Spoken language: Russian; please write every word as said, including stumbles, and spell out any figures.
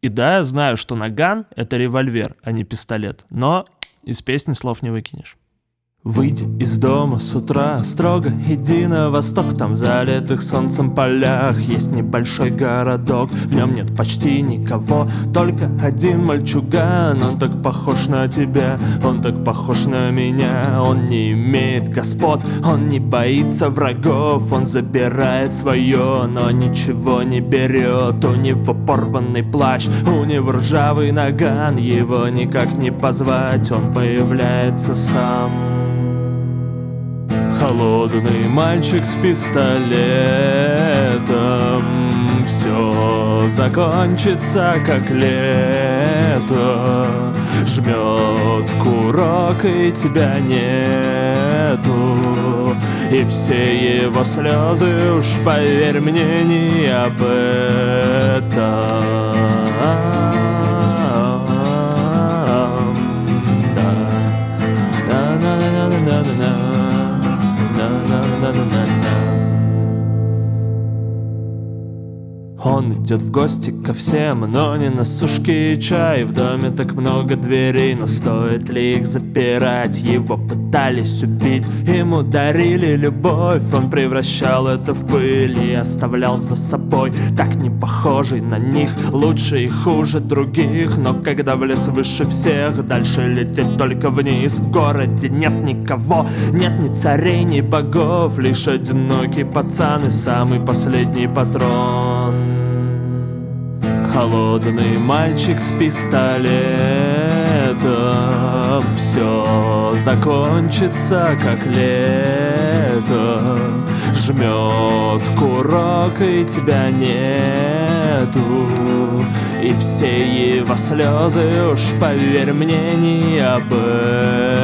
И да, я знаю, что наган — это револьвер, а не пистолет, но из песни слов не выкинешь. Выйди из дома с утра, строго иди на восток. Там в залитых солнцем полях есть небольшой городок. В нем нет почти никого, только один мальчуган. Он так похож на тебя, он так похож на меня. Он не имеет господ, он не боится врагов. Он забирает свое, но ничего не берет. У него порванный плащ, у него ржавый наган. Его никак не позвать, он появляется сам. Холодный мальчик с пистолетом. Все закончится, как лето. Жмет курок, и тебя нету. И все его слезы, уж поверь мне, не об этом. Он идет в гости ко всем, но не на сушки и чай. В доме так много дверей, но стоит ли их запирать? Его пытались убить, ему дарили любовь. Он превращал это в пыль и оставлял за собой так не похожий на них, лучше и хуже других. Но когда влез выше всех, дальше лететь только вниз. В городе нет никого, нет ни царей, ни богов, лишь одинокий пацан и самый последний патрон. Холодный мальчик с пистолетом. Все закончится, как лето. Жмет курок, и тебя нету. И все его слезы, уж поверь мне, не об этом.